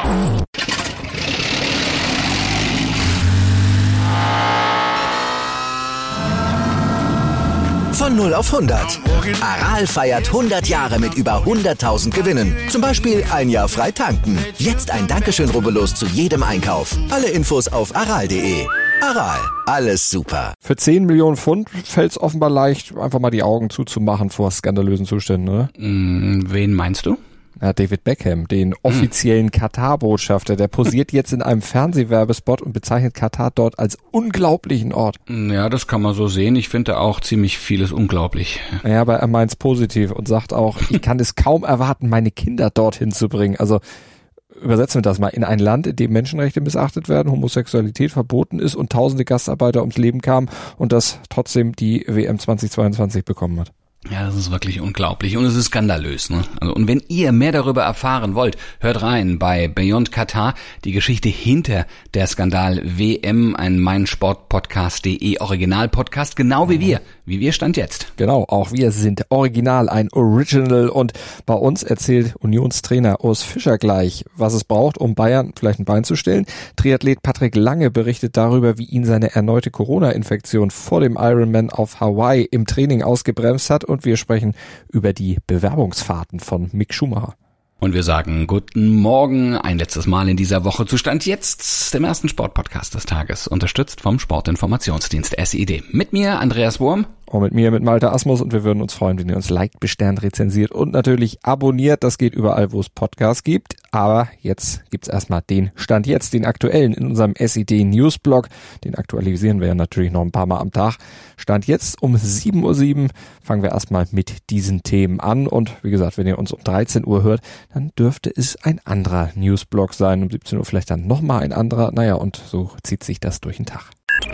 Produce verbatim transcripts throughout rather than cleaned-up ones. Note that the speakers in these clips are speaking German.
Von null auf hundert. Aral feiert hundert Jahre mit über hunderttausend Gewinnen. Zum Beispiel ein Jahr frei tanken. Jetzt ein Dankeschön, rubbellos zu jedem Einkauf. Alle Infos auf aral punkt de. Aral, alles super. Für zehn Millionen Pfund fällt es offenbar leicht, einfach mal die Augen zuzumachen vor skandalösen Zuständen, oder? Mm, wen meinst du? Ja, David Beckham, den offiziellen Katar-Botschafter, der posiert jetzt in einem Fernsehwerbespot und bezeichnet Katar dort als unglaublichen Ort. Ja, das kann man so sehen. Ich finde auch ziemlich vieles unglaublich. Ja, aber er meint's positiv und sagt auch, ich kann es kaum erwarten, meine Kinder dorthin zu bringen. Also übersetzen wir das mal. In ein Land, in dem Menschenrechte missachtet werden, Homosexualität verboten ist und tausende Gastarbeiter ums Leben kamen und das trotzdem die W M zweitausendzweiundzwanzig bekommen hat. Ja, das ist wirklich unglaublich und es ist skandalös, ne? Also, und wenn ihr mehr darüber erfahren wollt, hört rein bei Beyond Katar, die Geschichte hinter der Skandal-W M, ein meinsportpodcast punkt de Original-Podcast, genau wie wir, wie wir Stand jetzt. Genau, auch wir sind original, ein Original und bei uns erzählt Unionstrainer Urs Fischer gleich, was es braucht, um Bayern vielleicht ein Bein zu stellen. Triathlet Patrick Lange berichtet darüber, wie ihn seine erneute Corona-Infektion vor dem Ironman auf Hawaii im Training ausgebremst hat. Und wir sprechen über die Bewerbungsfahrten von Mick Schumacher. Und wir sagen guten Morgen, ein letztes Mal in dieser Woche zu Stand jetzt, dem ersten Sportpodcast des Tages, unterstützt vom Sportinformationsdienst S I D. Mit mir Andreas Wurm. Und mit mir, mit Malte Asmus, und wir würden uns freuen, wenn ihr uns liked, besternt, rezensiert und natürlich abonniert. Das geht überall, wo es Podcasts gibt. Aber jetzt gibt's erstmal den Stand jetzt, den aktuellen in unserem S I D Newsblog. Den aktualisieren wir ja natürlich noch ein paar Mal am Tag. Stand jetzt um sieben Uhr sieben fangen wir erstmal mit diesen Themen an. Und wie gesagt, wenn ihr uns um dreizehn Uhr hört, dann dürfte es ein anderer Newsblog sein. Um siebzehn Uhr vielleicht dann nochmal ein anderer. Naja, und so zieht sich das durch den Tag.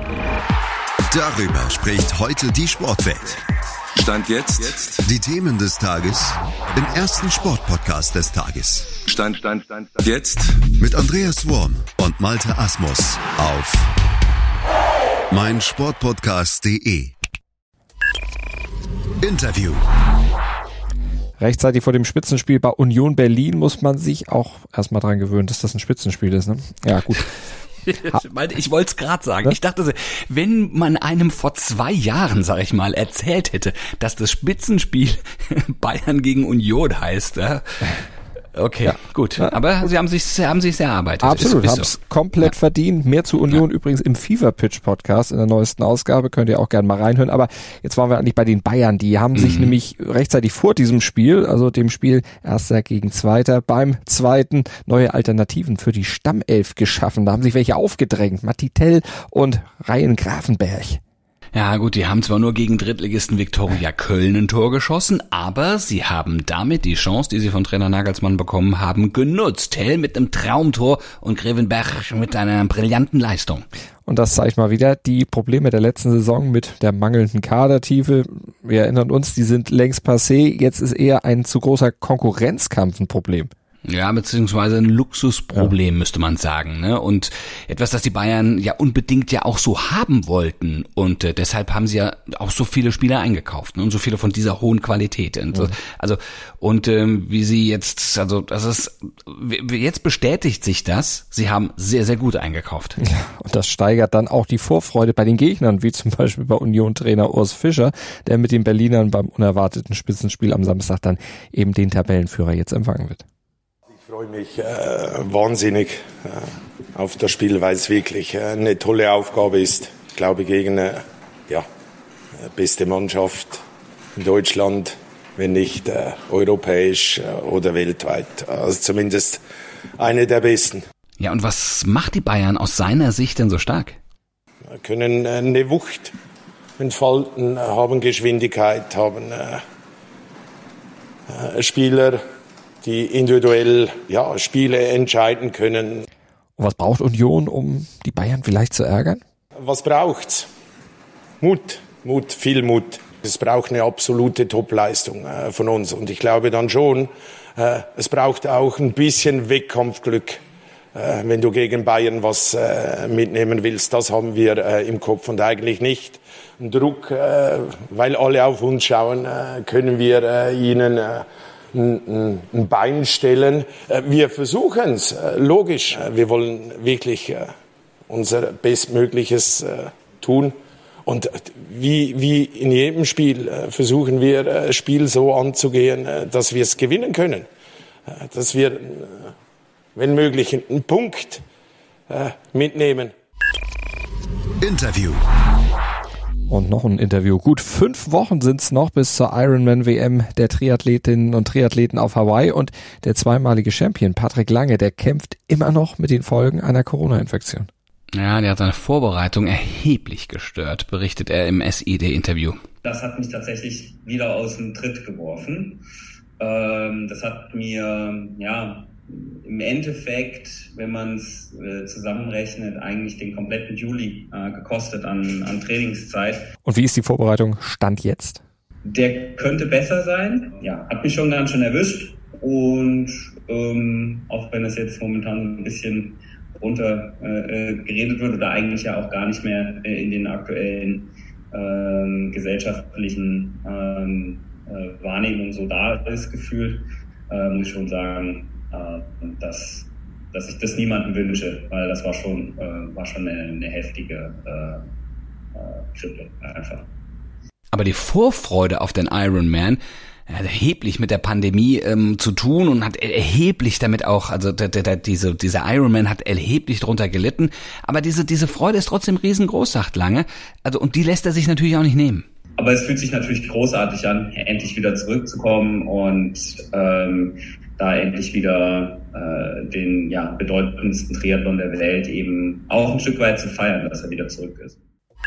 Darüber spricht heute die Sportwelt. Stand jetzt. jetzt. Die Themen des Tages im ersten Sportpodcast des Tages. Stand, Stand, Stand, Stand. Jetzt. Mit Andreas Wurm und Malte Asmus auf meinsportpodcast punkt de. Interview. Rechtzeitig vor dem Spitzenspiel bei Union Berlin muss man sich auch erstmal dran gewöhnen, dass das ein Spitzenspiel ist, ne? Ja, gut. Ich wollte es gerade sagen. Ich dachte, wenn man einem vor zwei Jahren, sag ich mal, erzählt hätte, dass das Spitzenspiel Bayern gegen Union heißt, ja, okay, ja. gut. Aber sie haben sich, sie haben sich sehr erarbeitet. Absolut, haben es so. komplett ja. verdient. Mehr zu Union ja. übrigens im Fever Pitch Podcast in der neuesten Ausgabe. Könnt ihr auch gerne mal reinhören. Aber jetzt waren wir eigentlich bei den Bayern. Die haben mhm. sich nämlich rechtzeitig vor diesem Spiel, also dem Spiel Erster gegen Zweiter, beim Zweiten neue Alternativen für die Stammelf geschaffen. Da haben sich welche aufgedrängt. Matti Tell und Ryan Grafenberg. Ja gut, die haben zwar nur gegen Drittligisten Viktoria Köln ein Tor geschossen, aber sie haben damit die Chance, die sie von Trainer Nagelsmann bekommen haben, genutzt. Tell mit einem Traumtor und Grevenberch mit einer brillanten Leistung. Und das zeigt mal wieder die Probleme der letzten Saison mit der mangelnden Kadertiefe. Wir erinnern uns, die sind längst passé. Jetzt ist eher ein zu großer Konkurrenzkampf ein Problem. Ja, beziehungsweise ein Luxusproblem, ja. müsste man sagen, ne? Und etwas, das die Bayern ja unbedingt ja auch so haben wollten. Und äh, deshalb haben sie ja auch so viele Spieler eingekauft, ne? Und so viele von dieser hohen Qualität. Und so, also, und ähm, wie sie jetzt, also das ist, jetzt bestätigt sich das, sie haben sehr, sehr gut eingekauft. Ja, und das steigert dann auch die Vorfreude bei den Gegnern, wie zum Beispiel bei Union-Trainer Urs Fischer, der mit den Berlinern beim unerwarteten Spitzenspiel am Samstag dann eben den Tabellenführer jetzt empfangen wird. Ich freue mich äh, wahnsinnig äh, auf das Spiel, weil es wirklich äh, eine tolle Aufgabe ist. Ich glaube, gegen eine ja, beste Mannschaft in Deutschland, wenn nicht äh, europäisch äh, oder weltweit. Also zumindest eine der besten. Ja, und was macht die Bayern aus seiner Sicht denn so stark? Wir können äh, eine Wucht entfalten, haben Geschwindigkeit, haben äh, äh, Spieler, die individuell ja, Spiele entscheiden können. Und was braucht Union, um die Bayern vielleicht zu ärgern? Was braucht's? Mut, Mut, viel Mut. Es braucht eine absolute Topleistung äh, von uns. Und ich glaube dann schon, äh, es braucht auch ein bisschen Wettkampfglück, äh, wenn du gegen Bayern was äh, mitnehmen willst. Das haben wir äh, im Kopf und eigentlich nicht. Druck, äh, weil alle auf uns schauen, äh, können wir äh, ihnen äh, ein, ein Bein stellen. Wir versuchen es, logisch. Wir wollen wirklich unser Bestmögliches tun. Und wie, wie in jedem Spiel versuchen wir, das Spiel so anzugehen, dass wir es gewinnen können. Dass wir, wenn möglich, einen Punkt mitnehmen. Interview. Und noch ein Interview. Gut fünf Wochen sind's noch bis zur Ironman-W M der Triathletinnen und Triathleten auf Hawaii. Und der zweimalige Champion Patrick Lange, der kämpft immer noch mit den Folgen einer Corona-Infektion. Ja, der hat seine Vorbereitung erheblich gestört, berichtet er im S I D-Interview. Das hat mich tatsächlich wieder aus dem Tritt geworfen. Ähm, das hat mir, ja, im Endeffekt, wenn man es äh, zusammenrechnet, eigentlich den kompletten Juli äh, gekostet an, an Trainingszeit. Und wie ist die Vorbereitung Stand jetzt? Der könnte besser sein. Ja, hat mich schon ganz schön erwischt. Und ähm, auch wenn es jetzt momentan ein bisschen runter äh, geredet wird oder eigentlich ja auch gar nicht mehr äh, in den aktuellen äh, gesellschaftlichen äh, äh, Wahrnehmungen so da ist, gefühlt, äh, muss ich schon sagen, äh, dass, dass ich das niemandem wünsche, weil das war schon, äh, war schon eine, eine heftige äh, äh, Krippe einfach. Aber die Vorfreude auf den Ironman hat erheblich mit der Pandemie ähm, zu tun und hat erheblich damit auch, also der, der, diese, dieser Ironman hat erheblich drunter gelitten, aber diese, diese Freude ist trotzdem riesengroß, sagt Lange, also und die lässt er sich natürlich auch nicht nehmen. Aber es fühlt sich natürlich großartig an, endlich wieder zurückzukommen und ähm, da endlich wieder äh, den ja, bedeutendsten Triathlon der Welt eben auch ein Stück weit zu feiern, dass er wieder zurück ist.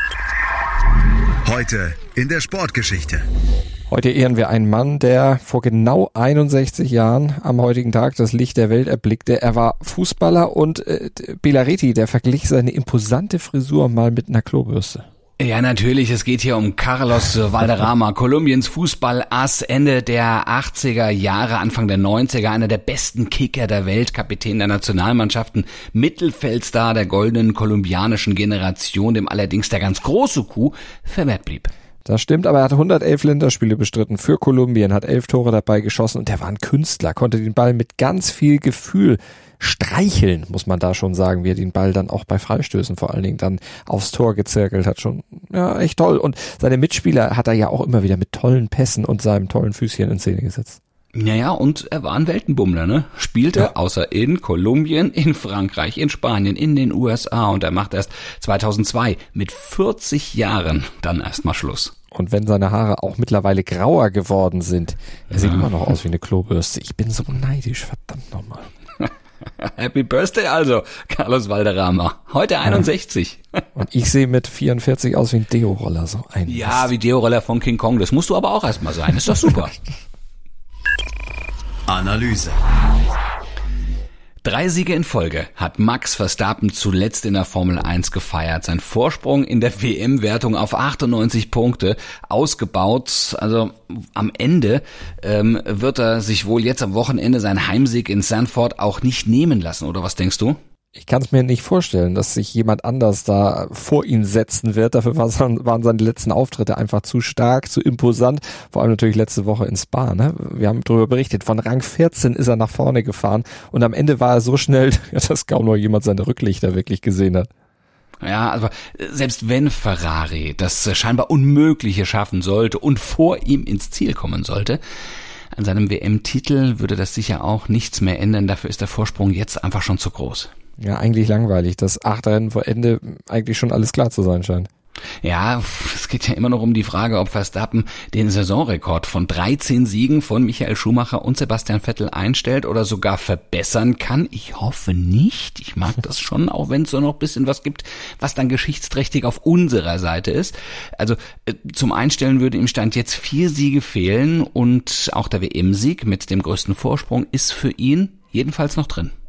Heute in der Sportgeschichte. Heute ehren wir einen Mann, der vor genau einundsechzig Jahren am heutigen Tag das Licht der Welt erblickte. Er war Fußballer und äh, Bellaretti, der verglich seine imposante Frisur mal mit einer Klobürste. Ja, natürlich, es geht hier um Carlos Valderrama, Kolumbiens Fußballass, Ende der achtziger Jahre, Anfang der neunziger, einer der besten Kicker der Welt, Kapitän der Nationalmannschaften, Mittelfeldstar der goldenen kolumbianischen Generation, dem allerdings der ganz große Coup verwehrt blieb. Das stimmt, aber er hat hundertelf Länderspiele bestritten für Kolumbien, hat elf Tore dabei geschossen und der war ein Künstler, konnte den Ball mit ganz viel Gefühl streicheln, muss man da schon sagen, wie er den Ball dann auch bei Freistößen vor allen Dingen dann aufs Tor gezirkelt hat. Schon, ja, echt toll. Und seine Mitspieler hat er ja auch immer wieder mit tollen Pässen und seinem tollen Füßchen in Szene gesetzt. Naja, und er war ein Weltenbummler, ne? Spielte ja. Außer in Kolumbien, in Frankreich, in Spanien, in den U S A und er macht erst zweitausendzwei mit vierzig Jahren dann erstmal Schluss. Und wenn seine Haare auch mittlerweile grauer geworden sind, er ja. sieht immer noch aus wie eine Klobürste. Ich bin so neidisch, verdammt nochmal. Happy Birthday also, Carlos Valderrama. Heute einundsechzig. Und ich sehe mit vierundvierzig aus wie ein Deo-Roller. So ein ja, Mist. Wie Deo-Roller von King Kong. Das musst du aber auch erstmal sein. Ist doch super. Analyse. Drei Siege in Folge hat Max Verstappen zuletzt in der Formel eins gefeiert. Sein Vorsprung in der W M-Wertung auf achtundneunzig Punkte ausgebaut. Also am Ende ähm, wird er sich wohl jetzt am Wochenende seinen Heimsieg in Zandvoort auch nicht nehmen lassen. Oder was denkst du? Ich kann es mir nicht vorstellen, dass sich jemand anders da vor ihn setzen wird. Dafür waren seine letzten Auftritte einfach zu stark, zu imposant. Vor allem natürlich letzte Woche in Spa. Ne? Wir haben darüber berichtet. Von Rang vierzehn ist er nach vorne gefahren. Und am Ende war er so schnell, dass kaum noch jemand seine Rücklichter wirklich gesehen hat. Ja, also selbst wenn Ferrari das scheinbar Unmögliche schaffen sollte und vor ihm ins Ziel kommen sollte, an seinem W M-Titel würde das sicher auch nichts mehr ändern. Dafür ist der Vorsprung jetzt einfach schon zu groß. Ja, eigentlich langweilig, dass acht Rennen vor Ende eigentlich schon alles klar zu sein scheint. Ja, es geht ja immer noch um die Frage, ob Verstappen den Saisonrekord von dreizehn Siegen von Michael Schumacher und Sebastian Vettel einstellt oder sogar verbessern kann. Ich hoffe nicht. Ich mag das schon, auch wenn es so noch ein bisschen was gibt, was dann geschichtsträchtig auf unserer Seite ist. Also äh, zum Einstellen würde im Stand jetzt vier Siege fehlen und auch der W M-Sieg mit dem größten Vorsprung ist für ihn jedenfalls noch drin.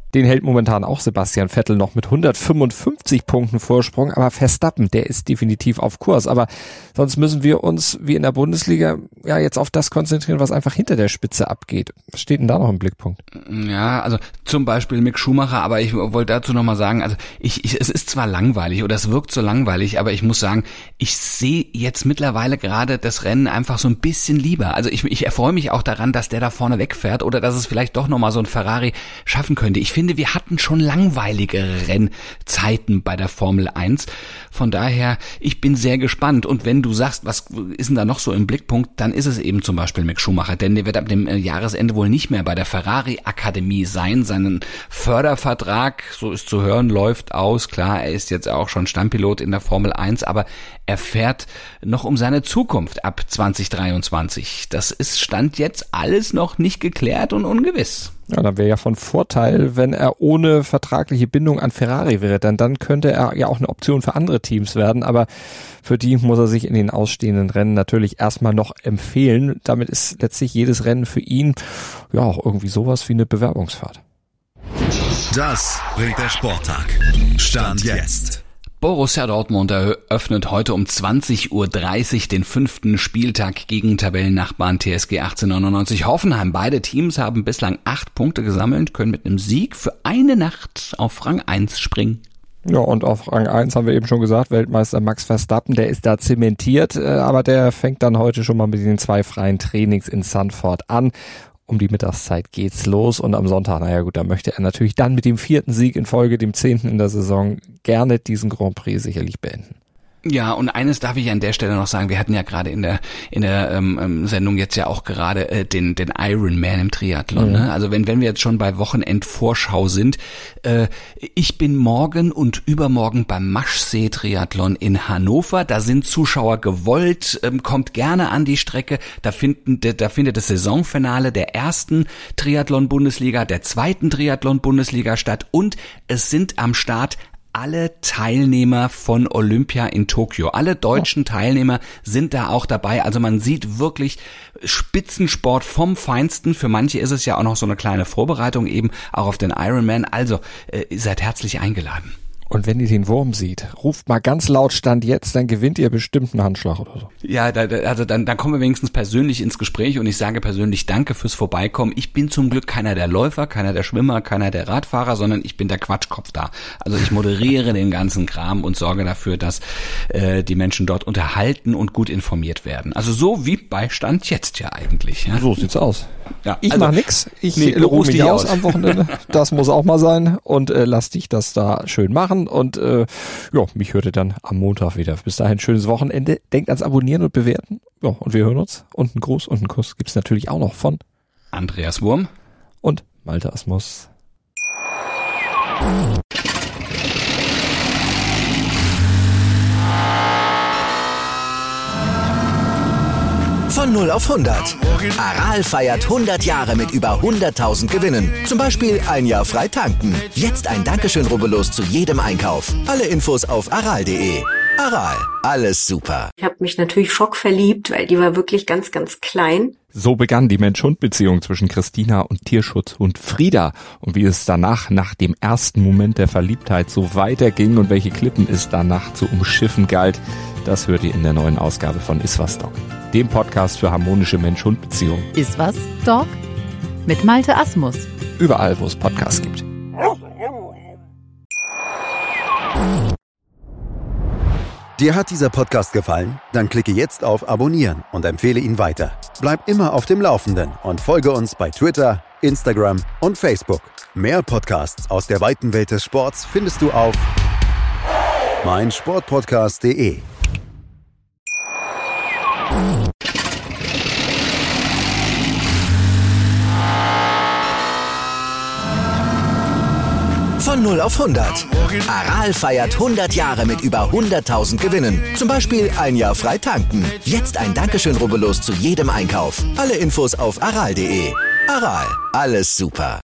Den hält momentan auch Sebastian Vettel noch mit hundertfünfundfünfzig Punkten Vorsprung, aber Verstappen, der ist definitiv auf Kurs. Aber sonst müssen wir uns, wie in der Bundesliga, ja jetzt auf das konzentrieren, was einfach hinter der Spitze abgeht. Was steht denn da noch im Blickpunkt? Ja, also zum Beispiel Mick Schumacher, aber ich wollte dazu nochmal sagen, also ich, ich, es ist zwar langweilig oder es wirkt so langweilig, aber ich muss sagen, ich sehe jetzt mittlerweile gerade das Rennen einfach so ein bisschen lieber. Also ich, ich erfreue mich auch daran, dass der da vorne wegfährt oder dass es vielleicht doch nochmal so ein Ferrari schaffen könnte. Ich Ich finde, wir hatten schon langweiligere Rennzeiten bei der Formel eins. Von daher, ich bin sehr gespannt. Und wenn du sagst, was ist denn da noch so im Blickpunkt, dann ist es eben zum Beispiel Mick Schumacher. Denn der wird ab dem Jahresende wohl nicht mehr bei der Ferrari-Akademie sein. Seinen Fördervertrag, so ist zu hören, läuft aus. Klar, er ist jetzt auch schon Stammpilot in der Formel eins, aber er fährt noch um seine Zukunft ab zwanzig dreiundzwanzig. Das ist Stand jetzt alles noch nicht geklärt und ungewiss. Ja, dann wäre ja von Vorteil, wenn er ohne vertragliche Bindung an Ferrari wäre, denn dann könnte er ja auch eine Option für andere Teams werden, aber für die muss er sich in den ausstehenden Rennen natürlich erstmal noch empfehlen. Damit ist letztlich jedes Rennen für ihn ja auch irgendwie sowas wie eine Bewerbungsfahrt. Das bringt der Sporttag. Stand jetzt. Borussia Dortmund eröffnet heute um zwanzig Uhr dreißig den fünften Spieltag gegen Tabellennachbarn T S G achtzehnhundertneunundneunzig Hoffenheim. Beide Teams haben bislang acht Punkte gesammelt, können mit einem Sieg für eine Nacht auf Rang eins springen. Ja, und auf Rang eins haben wir eben schon gesagt, Weltmeister Max Verstappen, der ist da zementiert, aber der fängt dann heute schon mal mit den zwei freien Trainings in Zandvoort an. Um die Mittagszeit geht's los und am Sonntag, naja gut, da möchte er natürlich dann mit dem vierten Sieg in Folge, dem zehnten in der Saison, gerne diesen Grand Prix sicherlich beenden. Ja, und eines darf ich an der Stelle noch sagen, wir hatten ja gerade in der in der ähm, Sendung jetzt ja auch gerade äh, den den Ironman im Triathlon, mhm. ne? Also wenn wenn wir jetzt schon bei Wochenendvorschau sind, äh, ich bin morgen und übermorgen beim Maschsee Triathlon in Hannover, da sind Zuschauer gewollt, ähm, kommt gerne an die Strecke, da finden da findet das Saisonfinale der ersten Triathlon-Bundesliga, der zweiten Triathlon-Bundesliga statt und es sind am Start alle Teilnehmer von Olympia in Tokio. Alle deutschen Teilnehmer sind da auch dabei. Also man sieht wirklich Spitzensport vom Feinsten. Für manche ist es ja auch noch so eine kleine Vorbereitung eben auch auf den Ironman. Also äh, ihr seid herzlich eingeladen. Und wenn ihr den Wurm seht, ruft mal ganz laut Stand jetzt, dann gewinnt ihr bestimmt einen Handschlag oder so. Ja, da, also dann, dann kommen wir wenigstens persönlich ins Gespräch und ich sage persönlich danke fürs Vorbeikommen. Ich bin zum Glück keiner der Läufer, keiner der Schwimmer, keiner der Radfahrer, sondern ich bin der Quatschkopf da. Also ich moderiere den ganzen Kram und sorge dafür, dass äh, die Menschen dort unterhalten und gut informiert werden. Also so wie bei Stand jetzt ja eigentlich. Ja? So sieht's aus. Ja, ich also, mach nix. Ich nee, ruhe mich aus, aus am Wochenende. Das muss auch mal sein und äh, lass dich das da schön machen. Und äh, ja, mich hört ihr dann am Montag wieder. Bis dahin, schönes Wochenende. Denkt ans Abonnieren und Bewerten. Ja, und wir hören uns. Und einen Gruß und einen Kuss gibt's natürlich auch noch von Andreas Wurm und Malte Asmus. Von null auf hundert. Aral feiert hundert Jahre mit über hunderttausend Gewinnen. Zum Beispiel ein Jahr frei tanken. Jetzt ein Dankeschön, rubbellos zu jedem Einkauf. Alle Infos auf aral punkt de. Aral, alles super. Ich habe mich natürlich schockverliebt, weil die war wirklich ganz, ganz klein. So begann die Mensch-Hund-Beziehung zwischen Christina und Tierschutzhund Frieda. Und wie es danach, nach dem ersten Moment der Verliebtheit, so weiterging und welche Klippen es danach zu umschiffen galt, das hört ihr in der neuen Ausgabe von Iswas Dog, dem Podcast für harmonische Mensch-Hund-Beziehungen. Iswas Dog mit Malte Asmus. Überall, wo es Podcasts gibt. Dir hat dieser Podcast gefallen? Dann klicke jetzt auf Abonnieren und empfehle ihn weiter. Bleib immer auf dem Laufenden und folge uns bei Twitter, Instagram und Facebook. Mehr Podcasts aus der weiten Welt des Sports findest du auf mein Sportpodcast punkt de. Von null auf hundert. Aral feiert hundert Jahre mit über hunderttausend Gewinnen. Zum Beispiel ein Jahr frei tanken. Jetzt ein Dankeschön, rubbellos zu jedem Einkauf. Alle Infos auf aral punkt de. Aral, alles super.